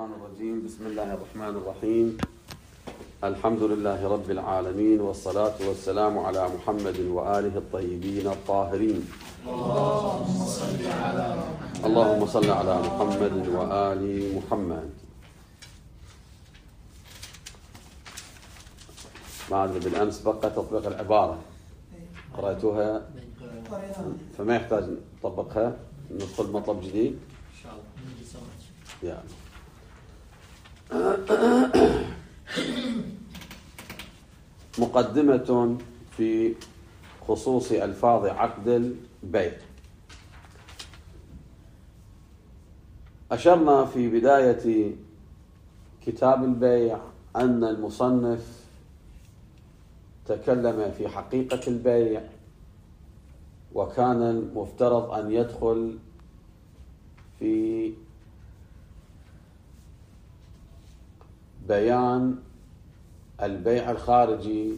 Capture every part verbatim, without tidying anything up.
الشيطان الرجيم. بسم الله الرحمن الرحيم. الحمد لله رب العالمين، والصلاة والسلام على محمد وآله الطيبين الطاهرين. اللهم صل على محمد اللهم صل على محمد وآل محمد. ما أدري بالأمس بقى تطبيق العبارة قرأتوها فما يحتاج نطبقها، ندخل مطلب جديد إن شاء الله. يعني. مقدمة في خصوص ألفاظ عقد البيع. أشرنا في بداية كتاب البيع أن المصنف تكلم في حقيقة البيع، وكان المفترض أن يدخل في بيان البيع الخارجي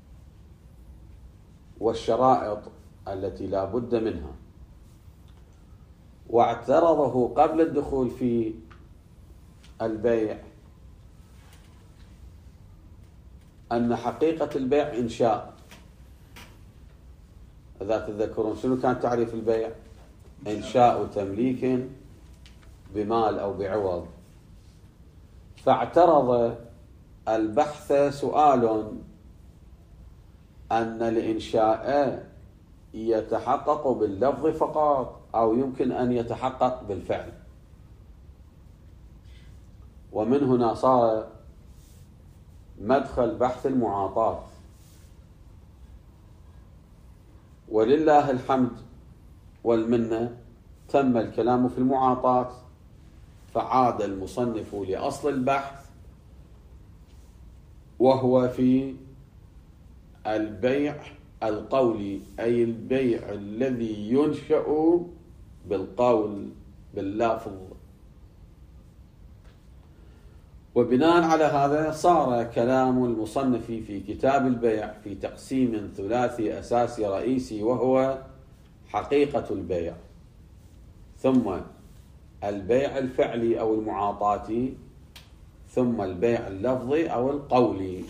والشرائط التي لا بد منها، واعترضه قبل الدخول في البيع أن حقيقة البيع إنشاء. إذا تتذكرون شنو كان تعريف البيع؟ إنشاء تمليك بمال أو بعوض. فاعترض البحث سؤال أن الإنشاء يتحقق باللفظ فقط أو يمكن أن يتحقق بالفعل، ومن هنا صار مدخل بحث المعاطاة. ولله الحمد والمنة تم الكلام في المعاطاة، فعاد المصنف لأصل البحث وهو في البيع القولي، أي البيع الذي ينشأ بالقول باللفظ. وبناء على هذا صار كلام المصنف في كتاب البيع في تقسيم ثلاثي أساسي رئيسي، وهو حقيقة البيع، ثم البيع الفعلي أو المعاطاتي، ثم البيع اللفظي أو القولي.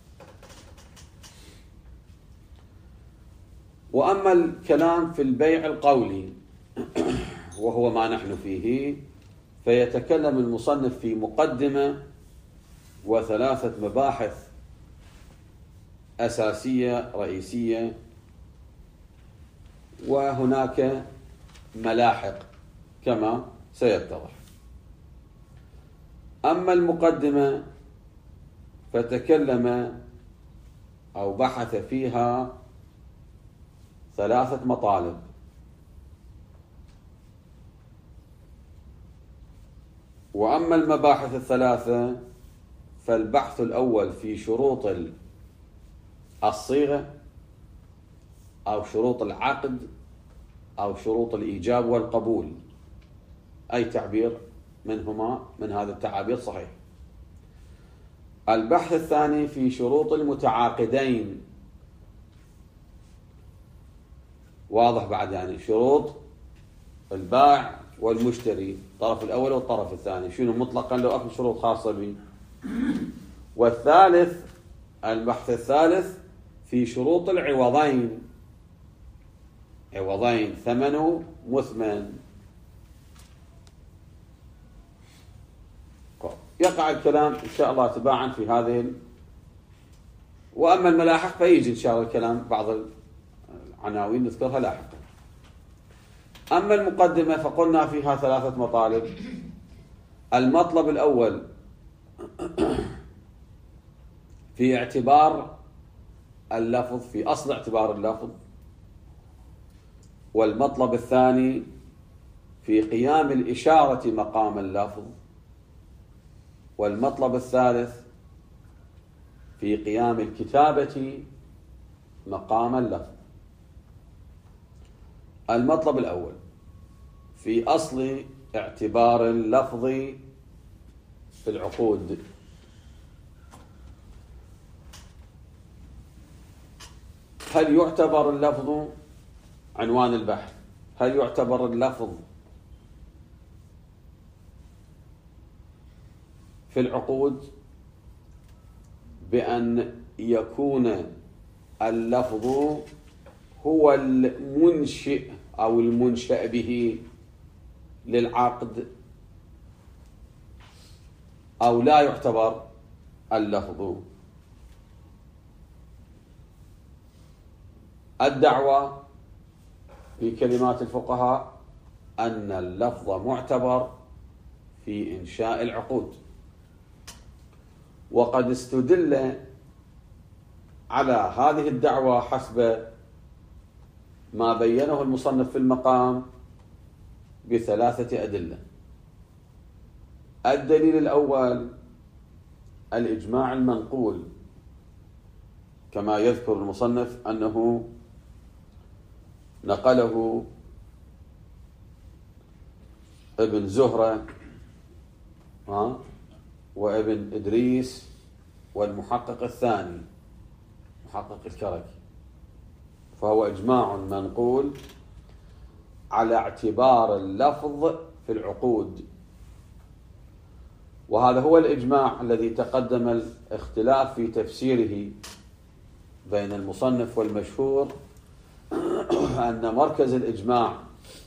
وأما الكلام في البيع القولي وهو ما نحن فيه، فيتكلم المصنف في مقدمة وثلاثة مباحث أساسية رئيسية، وهناك ملاحق كما سيتضح. أما المقدمة فتكلم أو بحث فيها ثلاثة مطالب. وأما المباحث الثلاثة فالبحث الأول في شروط الصيغة أو شروط العقد أو شروط الإيجاب والقبول، أي تعبير منهما من هذه التعابير صحيح. البحث الثاني في شروط المتعاقدين، واضح بعد، يعني شروط البائع والمشتري، الطرف الأول والطرف الثاني، شنو مطلقا لو أكو شروط خاصة به. والثالث البحث الثالث في شروط العوضين، عوضين ثمن مثمن. يقع الكلام إن شاء الله تباعا في هذه ال... وأما الملاحق فيجي إن شاء الله الكلام بعض العناوين نذكرها لاحقا. أما المقدمة فقلنا فيها ثلاثة مطالب. المطلب الأول في اعتبار اللفظ، في أصل اعتبار اللفظ. والمطلب الثاني في قيام الإشارة مقام اللفظ. والمطلب الثالث في قيام الكتابة مقام اللفظ. المطلب الأول في أصل اعتبار اللفظ في العقود. هل يعتبر اللفظ عنوان البحث؟ هل يعتبر اللفظ في العقود بأن يكون اللفظ هو المنشئ أو المنشأ به للعقد، أو لا يعتبر اللفظ. الدعوة في كلمات الفقهاء أن اللفظ معتبر في إنشاء العقود، وقد استدل على هذه الدعوة حسب ما بينه المصنف في المقام بثلاثة أدلة. الدليل الأول الإجماع المنقول، كما يذكر المصنف أنه نقله ابن زهرة وابن إدريس والمحقق الثاني محقق الكركي، فهو إجماع منقول على اعتبار اللفظ في العقود. وهذا هو الإجماع الذي تقدم الاختلاف في تفسيره بين المصنف والمشهور أن مركز الإجماع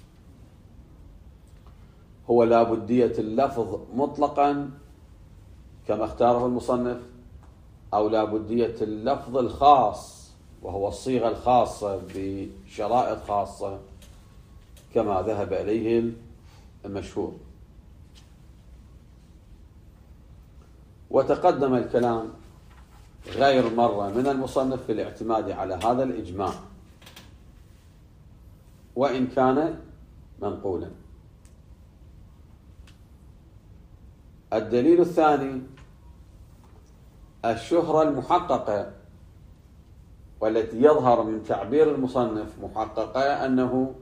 هو لا بدية اللفظ مطلقا كما اختاره المصنف، أو لا بدية اللفظ الخاص وهو الصيغة الخاصة بشرائط خاصة كما ذهب إليه المشهور. وتقدم الكلام غير مرة من المصنف في الاعتماد على هذا الإجماع وإن كان منقولا. الدليل الثاني الشهرة المحققة، والتي يظهر من تعبير المصنف محققة أنه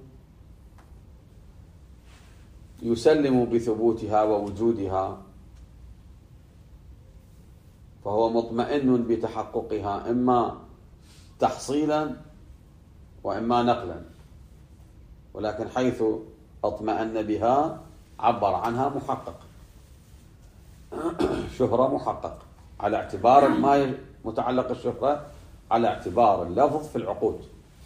يسلم بثبوتها ووجودها، فهو مطمئن بتحققها إما تحصيلا وإما نقلا، ولكن حيث اطمأن بها عبر عنها محقق، شهرة محقق على اعتبار ما متعلق الشهرة على اعتبار اللفظ في العقود.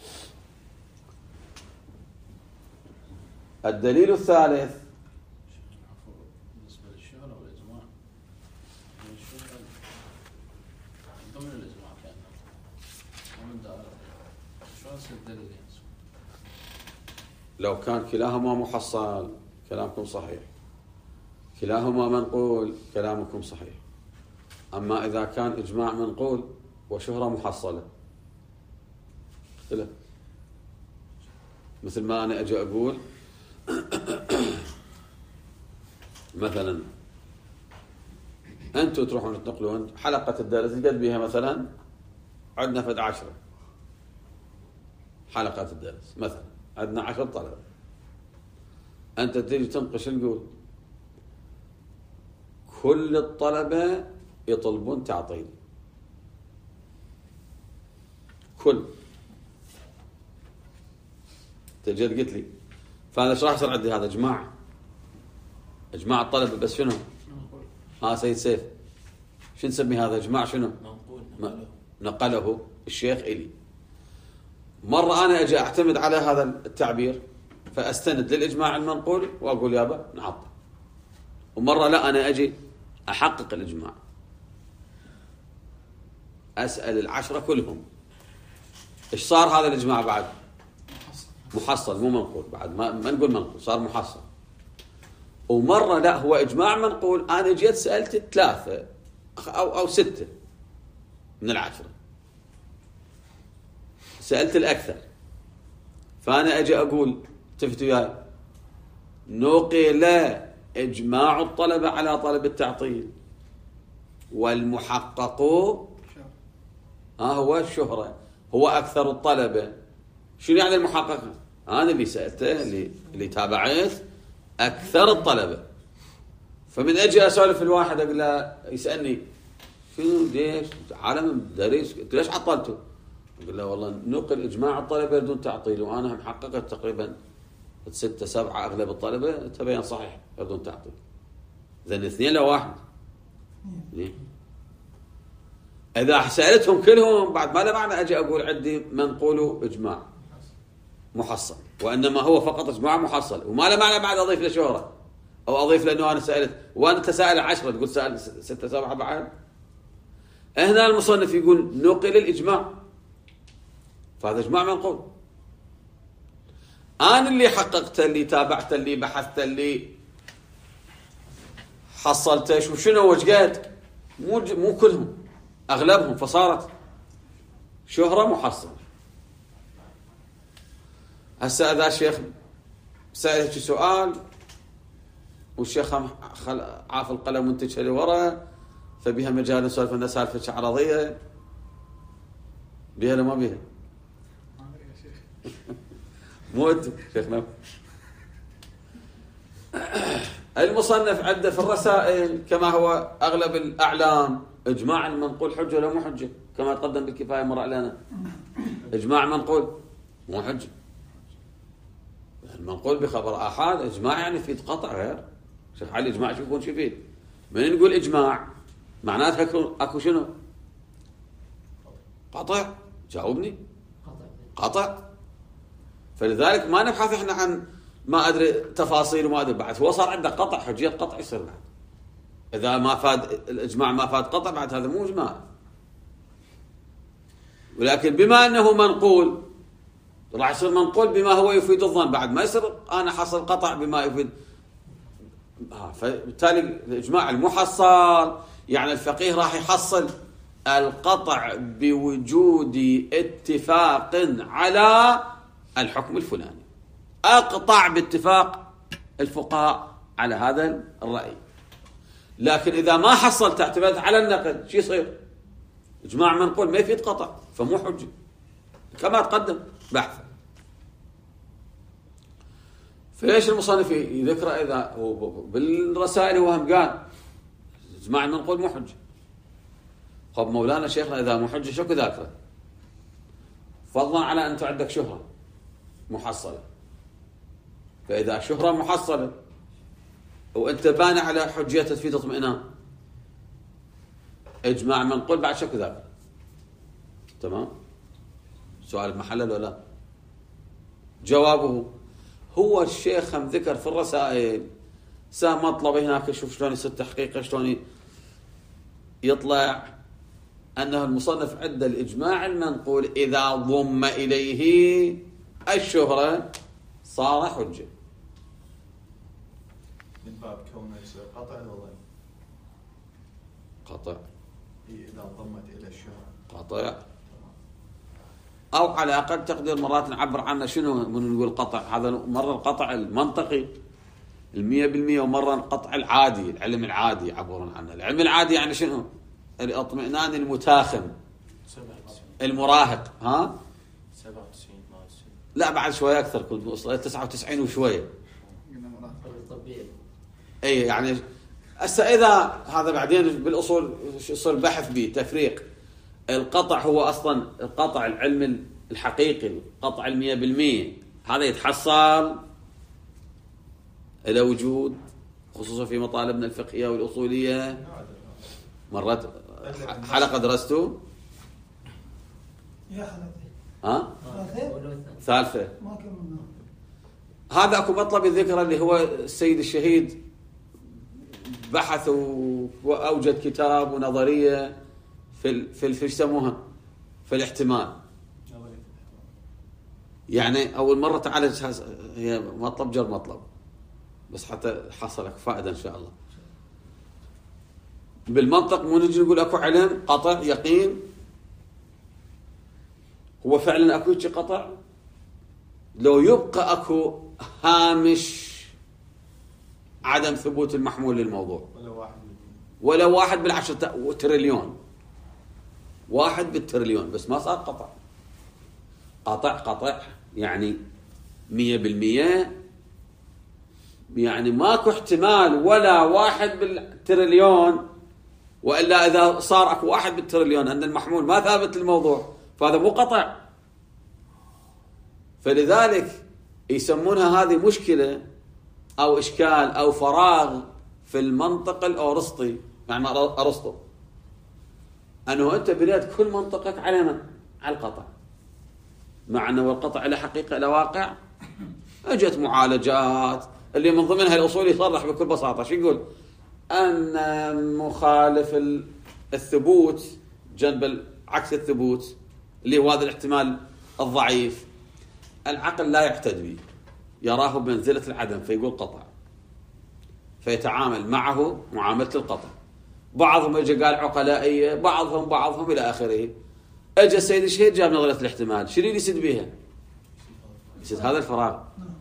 الدليل الثالث بالنسبة للشهرة والإجماع، الشهرة ضمن الإجماع كأنه ومن دار شو أصل الدليل؟ لو كان كلاهما محصل كلامكم صحيح، كلاهما منقول كلامكم صحيح. أما إذا كان إجماع منقول وشهرة محصلة اختلف. مثل ما أنا أجي أقول مثلا أنتوا تروحون تنقلون حلقة الدرس قد بها مثلا عندنا فد عشرة حلقة الدرس، مثلا عندنا عشر طلبة، أنت تيجي تنقش نقول كل الطلبة يطلبون تعطيل، كل تجد قلت لي، فهذا ايش راح يصير عندي؟ هذا اجماع اجماع الطلبة، بس شنو؟ ها سيد سيف شو نسمي هذا اجماع؟ شنو؟ نقله. نقله الشيخ إلي. مرة أنا أجي أعتمد على هذا التعبير فأستند للإجماع المنقول وأقول يابا نعطل، ومرة لا أنا أجي أحقق الإجماع أسأل العشرة كلهم إيش صار هذا الإجماع بعد؟ محصل مو منقول، بعد ما, ما نقول منقول صار محصل. ومرة لا هو إجماع منقول أنا جيت سألت ثلاثة أو, أو ستة من العشرة، سألت الأكثر، فأنا أجي أقول تفتوا ياي نقل إجماع الطلبة على طلب التعطيل والمحقق ها هو الشهرة، هو أكثر الطلبة. شنو يعني المحقق؟ أنا اللي سألته اللي اللي تابعت أكثر الطلبة، فمن أجي أسولف الواحد أقول له يسألني شنو ليش عالم دريس ليش عطلته؟ أقول له والله نقل إجماع الطلبة بدون تعطيل، وأنا محققة تقريبا ستة سبعة أغلب الطلبة تبين صحيح بدون تعطيل. إذن اثنين لواحد، ليه؟ إذا سألتهم كلهم بعد ما لا معنى أجي أقول عندي منقول إجماع محصل، وإنما هو فقط إجماع محصل، وما لا معنى بعد أضيف له شهرة أو أضيف له أنه أنا سألت وأنا تسأل عشرة تقول سأل ستة سبعة بعد. هنا المصنف يقول نقل الإجماع، فهذا إجماع منقول. أنا اللي حققت، اللي تابعت، اللي بحثت، اللي حصلته شو شنو وجقات، مو مو كلهم، أغلبهم، فصارت شهرة محصلة. هسه إذا الشيخ سألك سؤال والشيخ عاف القلم وانتجه لورا، فبها مجال نسولف لنا سالفة عرضية، بها ولا ما بها؟ مو انتم شيخنا. المصنف عنده في الرسائل كما هو أغلب الأعلام إجماع المنقول حجة ولا مو حجة، كما تقدم بالكفاية مرة لنا. إجماع منقول مو حجة. المنقول بخبر آحاد إجماع يعني في قطع غير. شيخ علي إجماع شو يكون شو فيه؟ من نقول إجماع معناتها أكو, أكو شنو؟ قطع. جاوبني. قطع. فلذلك ما نبحث إحنا عن ما أدري تفاصيل وما أدري بعد، هو صار عنده قطع، حجية قطع يصير بعد. إذا ما فاد الإجماع ما فاد قطع بعد هذا مو إجماع. ولكن بما أنه منقول راح يصير منقول بما هو يفيد الظن، بعد ما يصير أنا حصل قطع بما يفيد. آه فبالتالي الإجماع المحصل يعني الفقيه راح يحصل القطع بوجود اتفاق على الحكم الفلاني، أقطع باتفاق الفقهاء على هذا الرأي. لكن إذا ما حصلت اعتمدت على النقل شو يصير؟ إجماع منقول ما يفيد قطع، فمو حجة كما تقدم بحث. فليش المصنف يذكر إذا بالرسائل وهم قال إجماع منقول مو حجة؟ طب مولانا شيخنا إذا مو حجة شو كذاكره؟ فضلا على أنت عندك شهرة محصلة، فإذا شهرة محصلة وأنت باني على حجية تفيد اطمئنان، إجماع منقول بعد شو كذاك؟ تمام؟ سؤال محلل ولا؟ جوابه هو الشيخ هم ذكر في الرسائل سا مطلب هناك، شوف شلون يصير تحقيقه، شلون يطلع أنه المصنف عند الإجماع المنقول إذا ضم إليه الشهرة صار حجة. من باب كونه يصير قطع ولا قطع؟ إذا ضمت إلى الشهرة قطع، أو على أقل تقدير مرات نعبر عنه شنو من نقول قطع. هذا مرة القطع المنطقي المية بالمية، ومرة القطع العادي، العلم العادي يعبرون عنه. العلم العادي يعني شنو؟ الاطمئنان المتاخم المراهق. ها سبعة وتسعين لا بعد شوية أكثر، كنت وصلت تسعة وتسعين وشوية. أي يعني هسه إذا هذا بعدين بالأصول يصير بحث به تفريق. القطع هو أصلا القطع العلم الحقيقي، القطع المية بالمية، هذا يتحصل إلى وجود خصوصا في مطالبنا الفقهية والأصولية. مرات حلقة درستوا؟ يا حلقة ها؟ ثالثة؟ ثالثة. ما كملنا. هذا أكو مطلب الذكر اللي هو السيد الشهيد بحث وأوجد كتاب ونظرية في ال في في يسموها في الاحتمال. يعني أول مرة تعالج هي مطلب جر مطلب، بس حتى حصلك فائدة إن شاء الله. بالمنطق مو نجي نقول أكو علم قطع يقين، هو فعلا أكو شيء قطع، لو يبقى أكو هامش عدم ثبوت المحمول للموضوع، ولا واحد ولا واحد بالعشرة تريليون، واحد بالتريليون، بس ما صار قطع. قطع قطع يعني مية بالمية، يعني ماكو احتمال ولا واحد بالتريليون، وإلا إذا صار أكو واحد بالتريليون أن المحمول ما ثابت الموضوع، فهذا مو قطع. فلذلك يسمونها هذه مشكلة أو إشكال أو فراغ في المنطق الأورسطي يعني أرسطو أنه أنت بنيت كل منطقك على من؟ على القطع، مع أنه القطع له حقيقة له واقع. أجت معالجات اللي من ضمنها الأصول يصرح بكل بساطة شو يقول؟ أن مخالف الثبوت جنب عكس الثبوت اللي هو هذا الاحتمال الضعيف العقل لا يعتد به، يراه بمنزلة العدم فيقول قطع، فيتعامل معه معاملة القطع. بعضهم اجى قال عقلائية، بعضهم بعضهم إلى آخره. اجى السيد الشهيد جاب نظرية الاحتمال، شنو يسد بها؟ يسد هذا الفراغ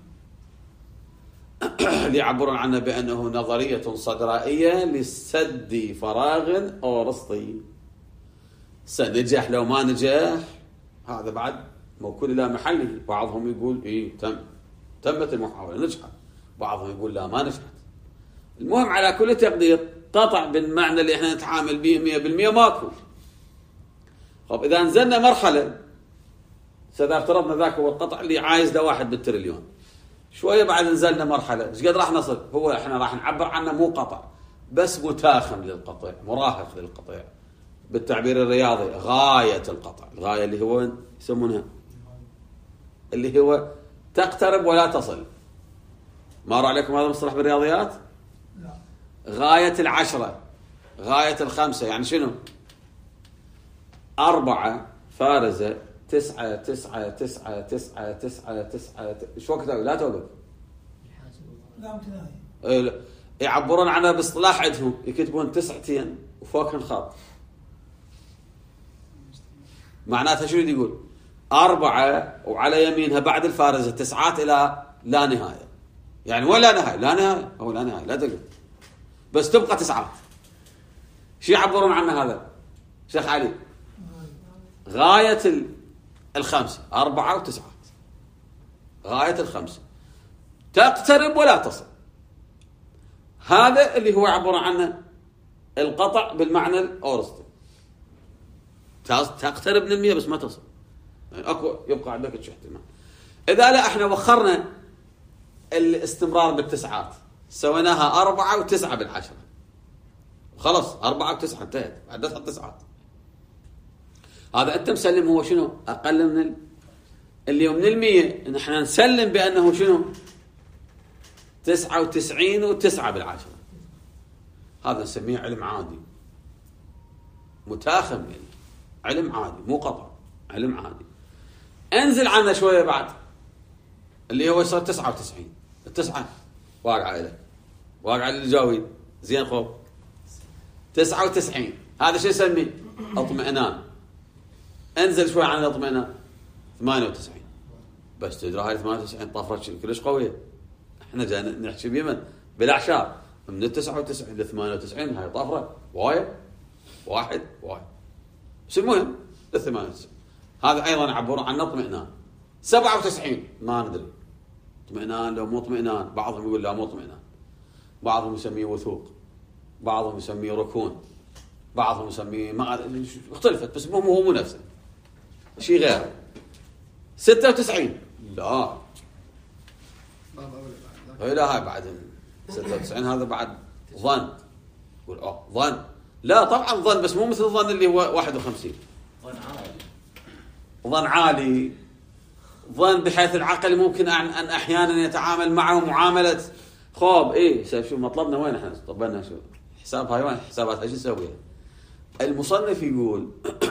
اللي يعبرون عنه بأنه نظرية صدرائية لسد فراغ أرسطي. سنجح لو ما نجح هذا بعد موكول إلى محله. بعضهم يقول إيه تم تمت المحاولة نجحت، بعضهم يقول لا ما نجحت. المهم على كل تقدير قطع بالمعنى اللي احنا نتعامل به مية بالمية ماكو. طب إذا نزلنا مرحلة سيدا افترضنا ذاك هو القطع اللي عايز له واحد بالتريليون، شوية بعد نزلنا مرحلة ايش قد راح نصل؟ هو احنا راح نعبر عنه مو قطع بس متاخم للقطع، مراهق للقطع، بالتعبير الرياضي غاية القطع. الغاية اللي هو يسمونها اللي هو تقترب ولا تصل. مر عليكم هذا المصطلح بالرياضيات؟ لا. غاية العشرة، غاية الخمسة، يعني شنو؟ أربعة فارزة تسعة تسعة تسعة تسعة تسعة تسعة ايش وقت لا توقف؟ لا متناهي. يعبرون عنها باصطلاح عندهم يكتبون تسعتين وفوقهن خط. معناتها شنو يقول؟ أربعة وعلى يمينها بعد الفارزة تسعات إلى لا نهاية. يعني ولا نهاية، لا نهاية أو لا نهاية لا تقل، بس تبقى تسعات. شو يعبرون عنها هذا شيخ علي؟ غاية الخمسة أربعة وتسعات، غاية الخمسة تقترب ولا تصل. هذا اللي هو عبر عنه القطع بالمعنى الأورسطي، تقترب من المية بس ما تصل، يعني أكو يبقى عندك احتمال. إذا لا احنا وخرنا الاستمرار بالتسعات سويناها أربعة وتسعة بالعشرة خلاص أربعة وتسعة انتهت، عدتها التسعات. هذا أنت مسلم هو شنو؟ أقل من ال... اللي من المية نحن نسلم بأنه شنو؟ تسعة وتسعين وتسعة بالعشرة. هذا نسميه علم عادي متاخم، يعني علم عادي مو قطع، علم عادي. انزل عنه شوية بعد اللي هو يصير تسعة وتسعين، التسعة واقعة إليه واقعة للجاوي زين خوف تسعة وتسعين. هذا شو يسميه؟ اطمئنان. انزل شوي عن الاطمئنان ثمانية وتسعين، بس تدري هاي ثمانية وتسعين طفرة كلش قوية. احنا جاي نحكي بيمن بالاعشار من التسعة وتسعين لثمانية وتسعين، هاي طفرة وايد واحد واحد. بس المهم الثمانية وتسعين هذا ايضا يعبر عن اطمئنان. سبعة وتسعين ما ندري اطمئنان لو مو اطمئنان، بعضهم يقول لا مو اطمئنان، بعضهم يسميه وثوق، بعضهم يسميه ركون، بعضهم يسميه ما اختلفت بس مو هو مو نفسه شيء غيره. ستة وتسعين لا لا هاي بعد ستة وتسعين هذا بعد ظن. يقول اه ظن، لا طبعا ظن بس مو مثل الظن اللي هو واحد وخمسين. ظن عالي، ظن عالي، ظن بحيث العقل ممكن أن أحيانا يتعامل معه معاملة خوب. إيه شوف مطلبنا وين إحنا طبنا شو حساب هاي وين حسابات إيش نسويها. المصنف يقول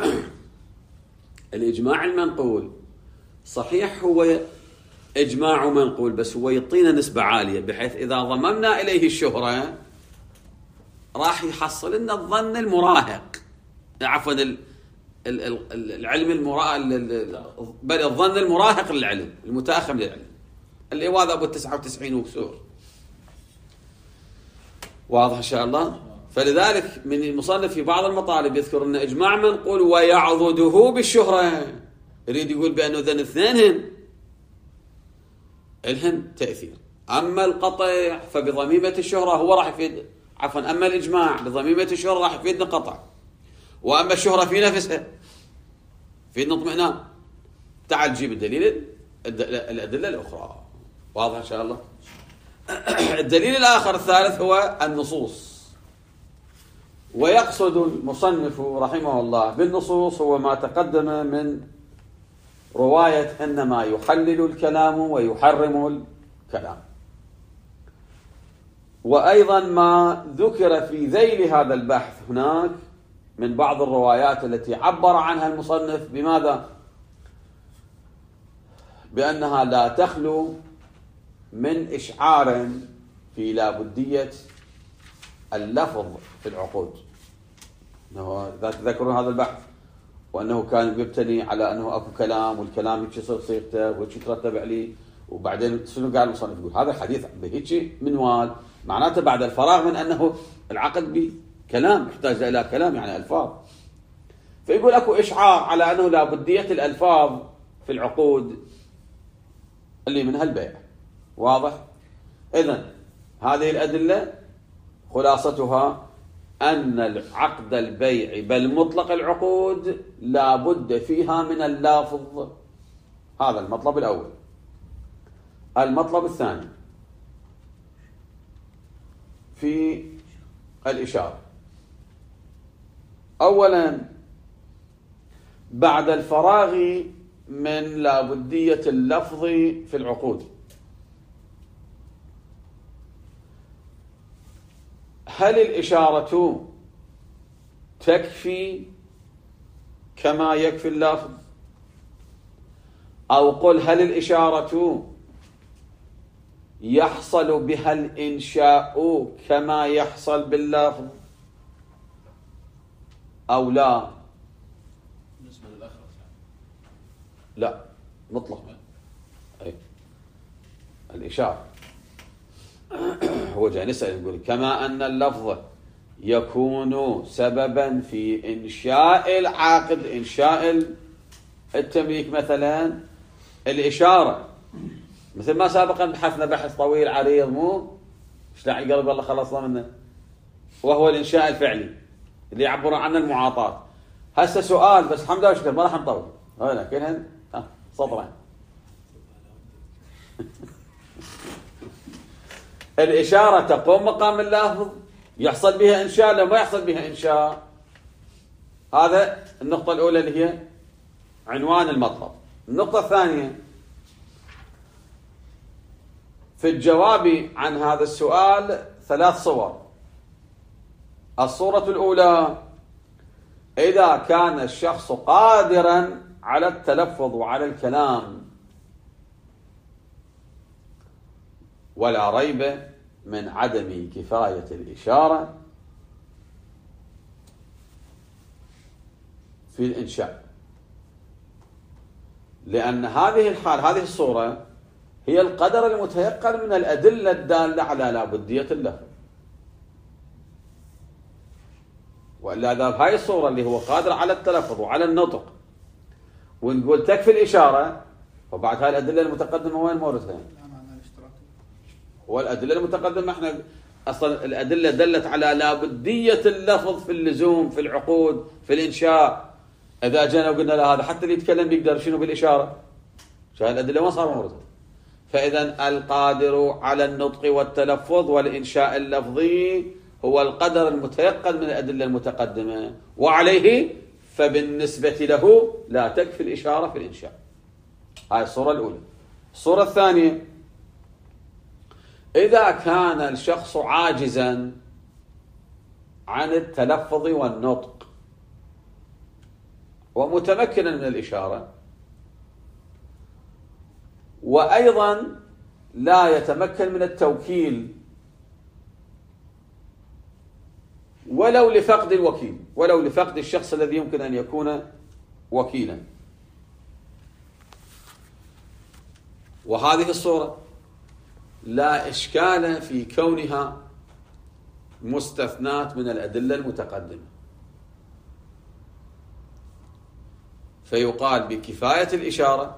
الإجماع المنقول صحيح هو إجماع منقول بس هو يعطينا نسبة عالية بحيث إذا ضممنا إليه الشهرة راح يحصل لنا الظن المراهق، عفوا العلم المراهق، بل الظن المراهق للعلم المتاخم للعلم اللي هو هذا أبو التسعة وتسعين وكسور. واضح إن شاء الله. فلذلك من المصنف في بعض المطالب يذكر أن إجماع منقول ويعضده بالشهرة، يريد يقول بأنه ذن اثنينهن الهن تأثير. أما القطع فبضميمة الشهرة هو راح يفيد، عفوا أما الإجماع بضميمة الشهرة راح يفيدنا قطع، وأما الشهرة في نفسها في اطمئنان. تعال جيب الدليل الأدلة الأخرى. واضح إن شاء الله. الدليل الآخر الثالث هو النصوص. ويقصد المصنف رحمه الله بالنصوص هو ما تقدم من رواية أن ما يحلل الكلام ويحرم الكلام، وأيضا ما ذكر في ذيل هذا البحث هناك من بعض الروايات التي عبر عنها المصنف بماذا؟ بأنها لا تخلو من إشعار في لابدية اللفظ في العقود. ذكروا هذا البحث وأنه كان يبتني على أنه أكو كلام، والكلام يتصل صيغته ويترتب عليه، وبعدين شنو قال المصنف؟ يقول هذا الحديث بهيك منوال، معناته بعد الفراغ من أنه العقد بكلام يحتاج إلى كلام يعني ألفاظ، فيقول أكو إشعار على أنه لابدية الألفاظ في العقود اللي منها البيع. واضح؟ إذن هذه الأدلة خلاصتها أن العقد البيع بل مطلق العقود لا بد فيها من اللافظ. هذا المطلب الأول. المطلب الثاني في الإشارة. أولا بعد الفراغ من لابدية اللفظ في العقود، هل الإشارة تكفي كما يكفي اللفظ؟ أو قل هل الإشارة يحصل بها الإنشاء كما يحصل باللفظ أو لا؟ بالنسبة للآخر لا مطلق. أي الإشارة هو جاي نسأل يقول كما أن اللفظ يكون سببا في إنشاء العقد، إنشاء التمليك مثلا، الإشارة مثل ما سابقا بحثنا بحث طويل عريض، مو ايش داعي قلب الله خلصنا منه، وهو الإنشاء الفعلي اللي يعبر عنه المعاطاة. هسه سؤال بس الحمد لله وشكر ما راح نطول هنا كلهن سطرين. الإشارة تقوم مقام اللافظ، يحصل بها إنشاء لو ما يحصل بها إنشاء. هذا النقطة الأولى اللي هي عنوان المطلب. النقطة الثانية في الجواب عن هذا السؤال ثلاث صور. الصورة الأولى إذا كان الشخص قادرا على التلفظ وعلى الكلام، ولا ريب من عدم كفاية الإشارة في الإنشاء، لأن هذه الحال هذه الصورة هي القدر المتيقن من الأدلة الدالة على لابدية اللفظ. وإلا إذا هاي الصورة اللي هو قادر على التلفظ وعلى النطق ونقول تكفي الإشارة، وبعد هاي الأدلة المتقدمة وين موردها؟ والأدلة المتقدمة احنا أصلا الأدلة دلت على لابدية اللفظ في اللزوم في العقود في الإنشاء. إذا جينا وقلنا له هذا حتى اللي يتكلم بيقدر شنو بالإشارة، شاهد الأدلة ما صار موردها. فإذا القادر على النطق والتلفظ والإنشاء اللفظي هو القدر المتيقن من الأدلة المتقدمة، وعليه فبالنسبة له لا تكفي الإشارة في الإنشاء. هاي الصورة الأولى. الصورة الثانية إذا كان الشخص عاجزا عن التلفظ والنطق ومتمكنا من الإشارة، وأيضا لا يتمكن من التوكيل ولو لفقد الوكيل، ولو لفقد الشخص الذي يمكن أن يكون وكيلا، وهذه الصورة لا إشكال في كونها مستثنات من الأدلة المتقدمة، فيقال بكفاية الإشارة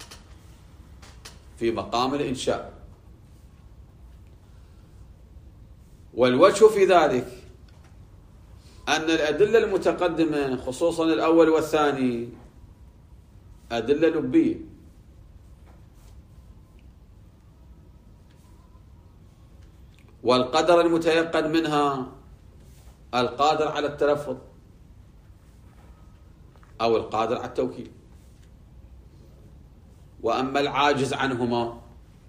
في مقام الإنشاء. والوجه في ذلك أن الأدلة المتقدمة خصوصا الأول والثاني أدلة لبية، والقدر المتيقن منها القادر على التلفظ أو القادر على التوكيد. وأما العاجز عنهما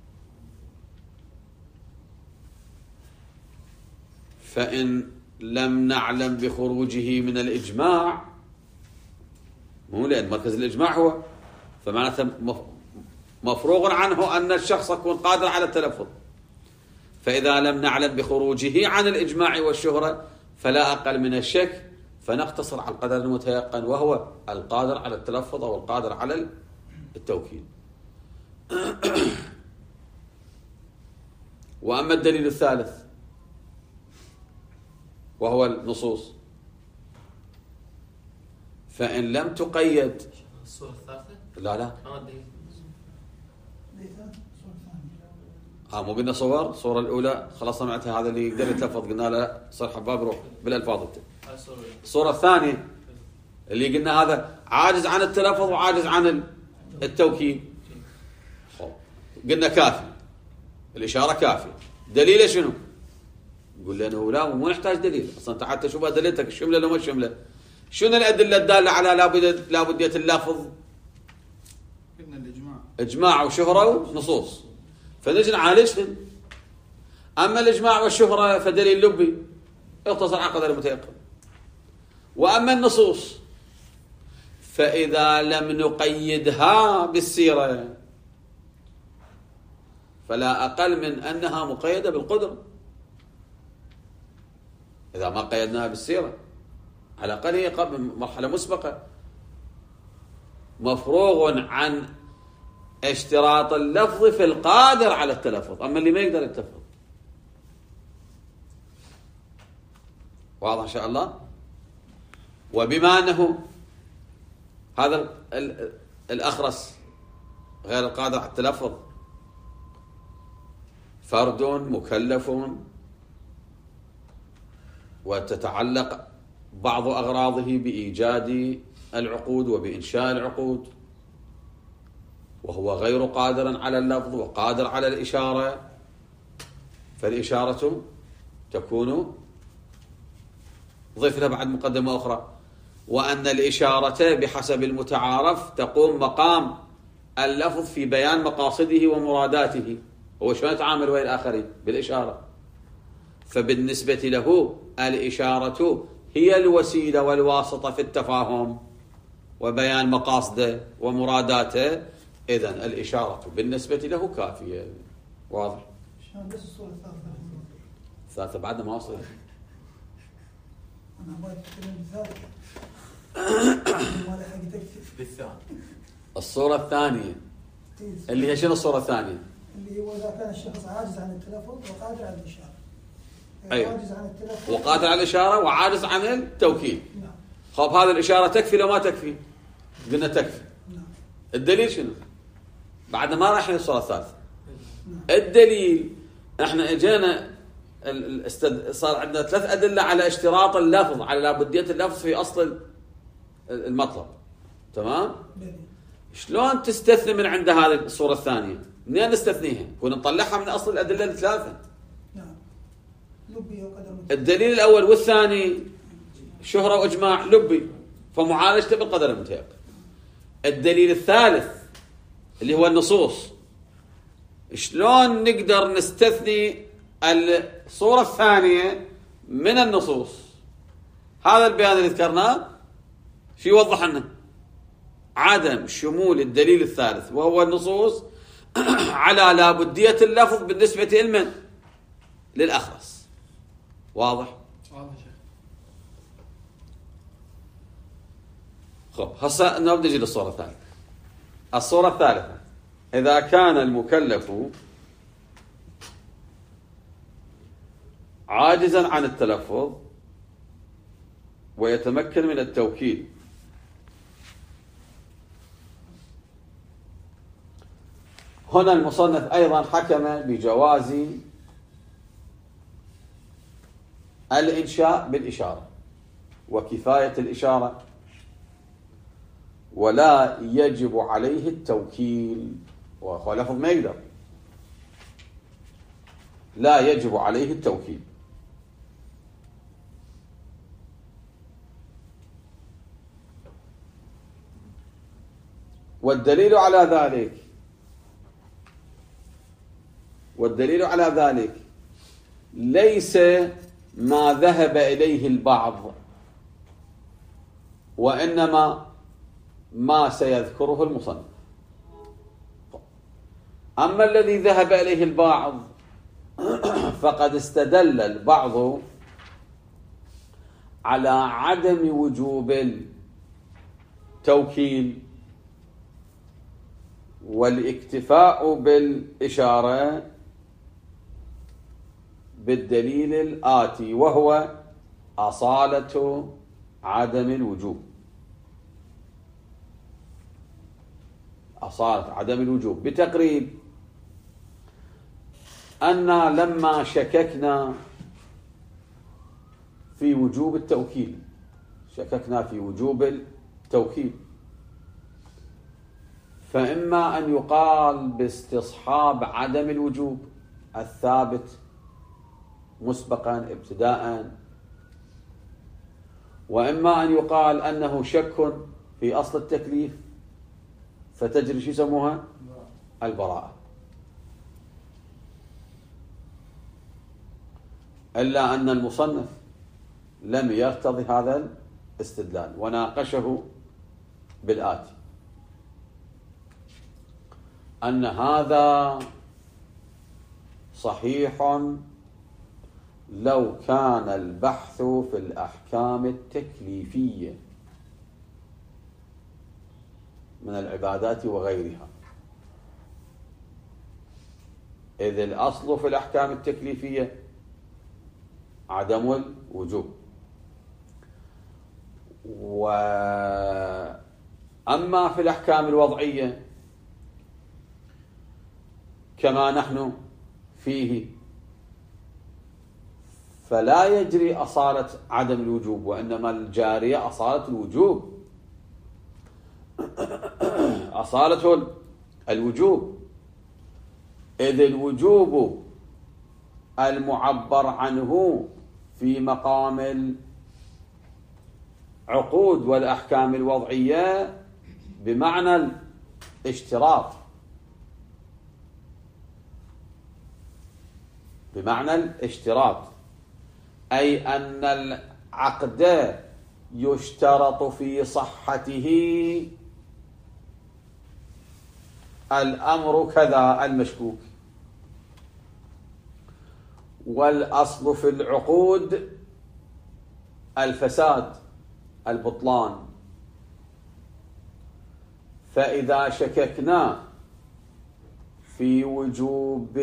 فإن لم نعلم بخروجه من الإجماع، مو لأن مركز الإجماع هو، فمعناته مفروغ عنه أن الشخص يكون قادر على التلفظ. فإذا لم نعلم بخروجه عن الإجماع والشهرة فلا أقل من الشك، فنقتصر على القدر المتيقن وهو القادر على التلفظ أو القادر على التوكيد. وأما الدليل الثالث وهو النصوص، فإن لم تقيد الصورة الثالثة؟ لا لا آه دليل. ها مو قلنا صور؟ الصورة الأولى خلاص سمعتها، هذا اللي يقدر يتلفظ قلنا له صر حباب روح بالألفاظ انت. الصورة الثانية اللي قلنا هذا عاجز عن التلفظ وعاجز عن التوكيد، قلنا كافي، الإشارة كافية. دليله شنو؟ يقول لنا لا مو نحتاج دليل، أصلا أنت حتى شوف أدلتك الشملة لو ما الشملة. شنو الأدلة الدالة على لابد لابدية اللفظ؟ قلنا الإجماع، إجماع وشهرة ونصوص، فنجي نعالجهم. أما الإجماع والشهرة فدليل لبي اقتصر على قدر المتيقن. وأما النصوص فإذا لم نقيدها بالسيرة فلا أقل من أنها مقيدة بالقدرة. إذا ما قيدناها بالسيرة على الأقل هي قبل مرحلة مسبقة، مفروغ عن اشتراط اللفظ في القادر على التلفظ، أما اللي ما يقدر يتلفظ. واضح إن شاء الله؟ وبما أنه هذا الأخرس غير القادر على التلفظ فرد مكلف وتتعلق بعض أغراضه بإيجاد العقود وبإنشاء العقود، وهو غير قادر على اللفظ وقادر على الإشارة، فالإشارة تكون ضيف لها بعد مقدمة أخرى، وأن الإشارة بحسب المتعارف تقوم مقام اللفظ في بيان مقاصده ومراداته. هو شلون يتعامل ويا الآخرين؟ بالإشارة. فبالنسبة له الإشارة هي الوسيلة والواسطة في التفاهم وبيان مقاصده ومراداته، إذن الإشارة بالنسبة له كافية. واضح؟ شلون بس الصورة الثالثة؟ الثالثة بعد ما وصل. أنا أبغى أتكلم بالثالث. ما لحق تكفي. بالثاني. الصورة الثانية اللي هي شنو الصورة الثانية؟ اللي هو إذا كان الشخص عاجز عن التلفظ وقادر على الإشارة. أيوة. عاجز عن التلفظ وقادر على الإشارة وعاجز عن التوكيد. نعم. خب هذه الإشارة تكفي لو ما تكفي؟ قلنا تكفي. نعم. الدليل شنو؟ بعد ما راح للصورة الثالثة. نعم. الدليل احنا اجينا الاستد... صار عندنا ثلاث أدلة على اشتراط اللفظ، على لابدية اللفظ في أصل المطلب. تمام؟ دليل. شلون تستثني من عند هذه الصورة الثانية؟ منين نستثنيها؟ كنا نطلعها من أصل الأدلة الثلاثة. نعم. لبي وقدر متيقن. الدليل الأول والثاني شهرة وإجماع لبي، فمعالجته بالقدر المتيقن. الدليل الثالث اللي هو النصوص، شلون نقدر نستثني الصورة الثانية من النصوص؟ هذا البيان اللي ذكرناه شو يوضح لنا؟ عدم شمول الدليل الثالث وهو النصوص على لابدية اللفظ بالنسبة لمن؟ للأخرس. واضح؟ واضح شيخ. خب هسه نبدأ نجي للصورة الثالثة. الصورة الثالثة إذا كان المكلف عاجزا عن التلفظ ويتمكن من التوكيد، هنا المصنف أيضا حكم بجواز الإنشاء بالإشارة وكفاية الإشارة، ولا يجب عليه التوكيل. وهو لفظ ما يقدر، لا يجب عليه التوكيل. والدليل على ذلك والدليل على ذلك ليس ما ذهب إليه البعض، وإنما ما سيذكره المصنف. أما الذي ذهب إليه البعض فقد استدل البعض على عدم وجوب التوكيل والاكتفاء بالإشارة بالدليل الآتي، وهو أصالة عدم الوجوب. أصالة عدم الوجوب بتقريب أن لما شككنا في وجوب التوكيل شككنا في وجوب التوكيل فإما أن يقال باستصحاب عدم الوجوب الثابت مسبقا ابتداء، وإما أن يقال أنه شك في أصل التكليف فتجري شو يسموها البراءة. إلا أن المصنف لم يرتضي هذا الاستدلال وناقشه بالآتي: أن هذا صحيح لو كان البحث في الأحكام التكليفية من العبادات وغيرها، إذ الأصل في الأحكام التكليفية عدم الوجوب، وأما في الأحكام الوضعية كما نحن فيه فلا يجري أصالة عدم الوجوب، وإنما الجارية أصالة الوجوب أصالة الوجوب، إذ الوجوب المعبر عنه في مقام العقود والأحكام الوضعية بمعنى الاشتراط، بمعنى الاشتراط أي أن العقد يشترط في صحته الأمر كذا المشكوك، والأصل في العقود الفساد البطلان، فإذا شككنا في وجوب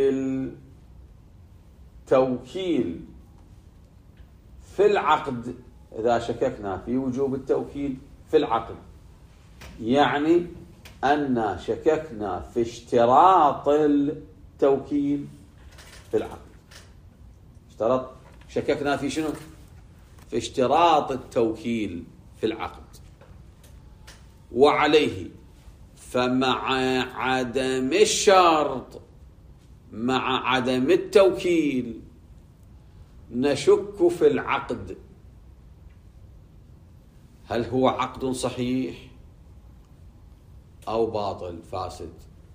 التوكيل في العقد إذا شككنا في وجوب التوكيل في العقد يعني أن شككنا في اشتراط التوكيل في العقد. اشترط شككنا في شنو؟ في اشتراط التوكيل في العقد. وعليه فمع عدم الشرط مع عدم التوكيل نشك في العقد هل هو عقد صحيح أو باطل فاسد.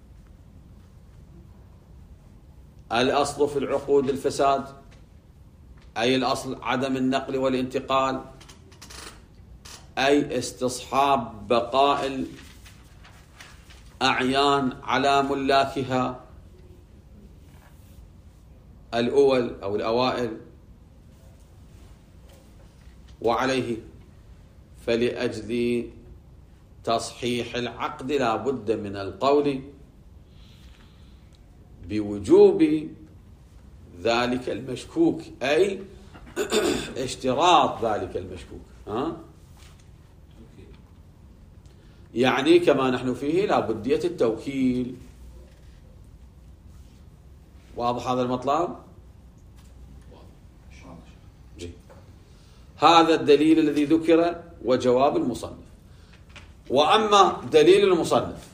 الأصل في العقود الفساد، أي الأصل عدم النقل والانتقال، أي استصحاب بقاء الأعيان على ملاكها الأول أو الأوائل. وعليه فلأجل تصحيح العقد لا بد من القول بوجوب ذلك المشكوك، أي اشتراط ذلك المشكوك. ها؟ يعني كما نحن فيه لا بدية التوكيل. واضح هذا المطلب؟ جي. هذا الدليل الذي ذكر وجواب المصنف. وأما دليل المصنف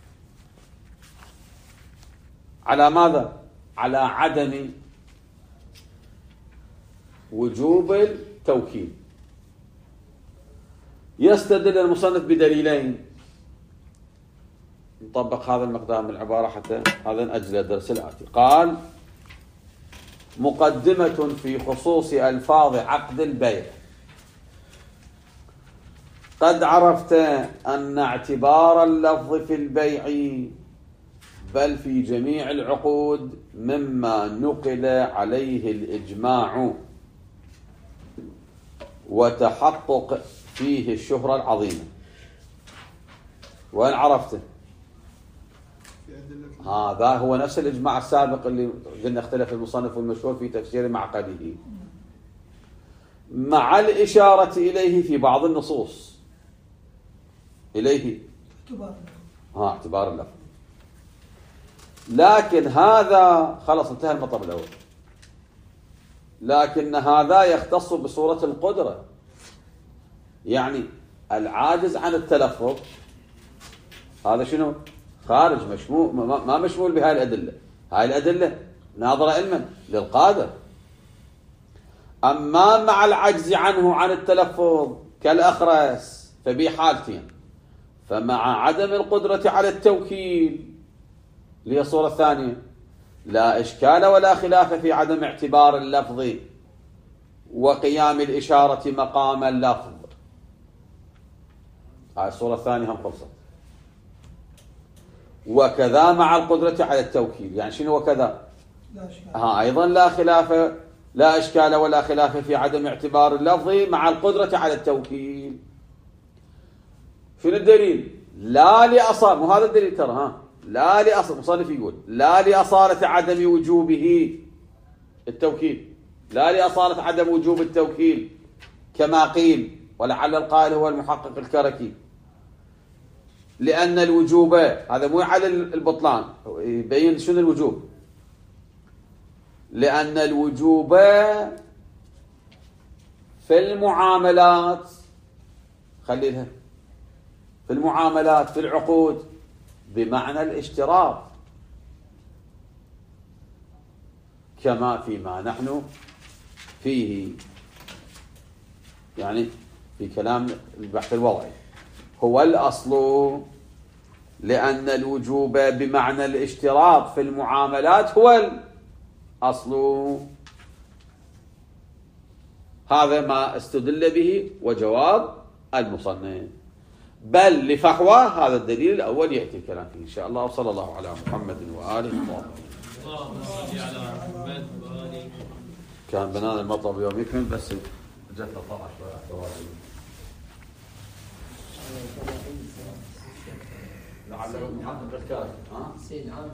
على ماذا؟ على عدم وجوب التوكيل. يستدل المصنف بدليلين: نطبق هذا المقدار من العبارة حتى هذا نأجل الدرس الآتي. قال: مقدمة في خصوص ألفاظ عقد البيع. قد عرفت أن اعتبار اللفظ في البيع بل في جميع العقود مما نقل عليه الإجماع وتحقق فيه الشهرة العظيمة. وين عرفته؟ هذا هو نفس الإجماع السابق اللي قلنا اختلف المصنف والمشهور في تفسير معقده، مع الإشارة إليه في بعض النصوص. إليه اعتبار ها اعتبار اللفظ. لكن هذا خلص انتهى المطلب الأول. لكن هذا يختص بصورة القدرة، يعني العاجز عن التلفظ هذا شنو؟ خارج مشمول، ما مشمول بهاي الأدلة. هاي الأدلة ناظرة علما للقادر. أما مع العجز عنه عن التلفظ كالأخرس فبي حالتين: فمع عدم القدرة على التوكيل اللي هي الصورة الثانية لا إشكال ولا خلاف في عدم اعتبار اللفظ وقيام الإشارة مقام اللفظ. هاي الصورة الثانية هم خلصت. وكذا مع القدرة على التوكيل، يعني شنو وكذا؟ لا إشكال. ها أيضا لا خلاف، لا إشكال ولا خلاف في عدم اعتبار اللفظ مع القدرة على التوكيل. شنو الدليل؟ لا لأصالة، وهذا الدليل ترى، ها لا لأصالة، مصنف يقول لا لأصالة عدم وجوبه التوكيل، لا لأصالة عدم وجوب التوكيل كما قيل، ولعل القائل هو المحقق الكركي، لأن الوجوب هذا مو على البطلان، يبين شنو الوجوب. لأن الوجوب في المعاملات، خليها في المعاملات في العقود بمعنى الاشتراط، كما فيما نحن فيه، يعني في كلام البحث الوضعي هو الأصل، لأن الوجوب بمعنى الاشتراط في المعاملات هو الأصل. هذا ما استدل به وجواب المصنف. بل لفحوى هذا الدليل الأول يأتي الكلام فيه إن شاء الله. وصلى الله على محمد وآله وصحبه. كان بنان المطلب يوم يكمل بس جت الطاعة شوية. لعله محقق الكاتب ها